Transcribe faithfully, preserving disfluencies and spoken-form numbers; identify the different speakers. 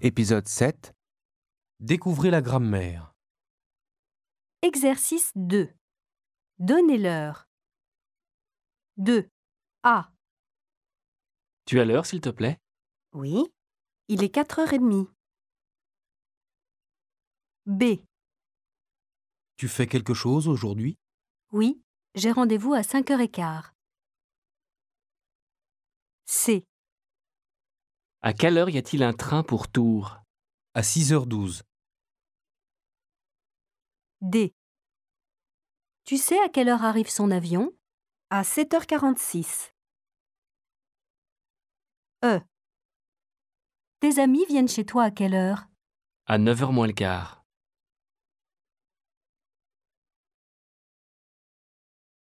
Speaker 1: Épisode sept. Découvrez la grammaire.
Speaker 2: Exercice deux. Donnez l'heure. deux. A.
Speaker 3: Tu as l'heure, s'il te plaît?
Speaker 2: Oui. Il est quatre heures trente. B.
Speaker 1: Tu fais quelque chose aujourd'hui?
Speaker 2: Oui. J'ai rendez-vous à cinq heures quinze. C.
Speaker 3: À quelle heure y a-t-il un train pour Tours?
Speaker 1: À six heures douze.
Speaker 2: D. Tu sais à quelle heure arrive son avion? À sept heures quarante-six. E. Tes amis viennent chez toi à quelle heure?
Speaker 3: À neuf heures moins le quart.